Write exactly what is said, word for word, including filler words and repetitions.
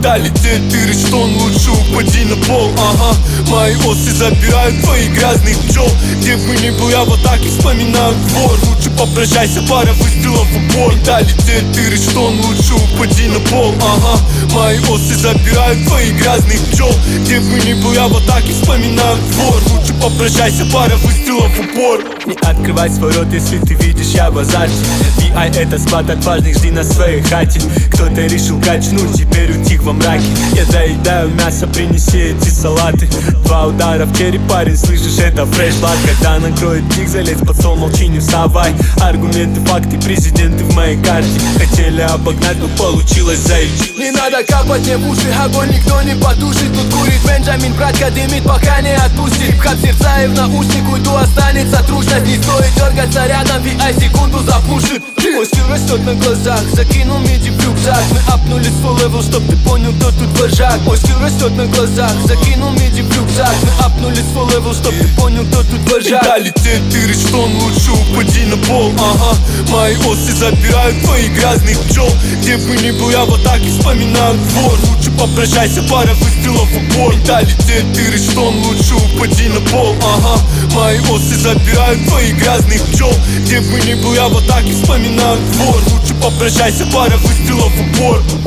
Менталитет Ириштон, лучше упади на пол. Ага, мои осы забирают твои грязных пчел. Где бы ни был я в атаке, вспоминаю двор. Лучше попрощайся, пара выстрелов в упор. Менталитет Ириштон, лучше упади на пол. Ага, мои осы забирают твои грязных пчел. Где бы ни был я в атаке, вспоминаю двор. Лучше попрощайся, пара выстрелов в упор. Не открывай свой рот, если ты видишь, я в азарте. ви ай это склад отважных, жди на своей хате. Кто-то решил качнуть, теперь утих во мраке. Я доедаю мясо, принеси эти салаты. Два удара в череп, парень, слышишь, это фреш-лад. Когда накроет пик, залезь под стол, молчи, не вставай. Аргументы, факты, президенты в моей карте. Хотели обогнать, но получилось заебись. Не надо капать мне в уши, огонь никто не потушит. Тут курит Бенджамин, братка дымит, пока не отпустит. Хип-хап сердца и в наушник уйду, останется трушность. Не стоит дергаться рядом, ви ай секунду запушит. Мой стиль растет на глазах, закинул миди в рюкзак. Мы апнули свой левел, чтоб ты понял, кто тут вожак. Мой стиль растет на глазах, закинул миди в рюкзак. Мы апнули свой левел, чтоб ты понял, кто тут вожак. Менталитет Ириштон, лучше упади на пол. Ага, мои осы забирают твои грязных пчел. Где бы ни был я в атаке, вспоминаю двор. Лучше попрощайся, пара выстрелов в упор. Менталитет Ириштон, лучше упади на пол. Ага, мои осы забирают твои грязных пчел. Где бы ни был я в атаке, вспоминаю двор. Лучше попрощайся, пара выстрелов в упор.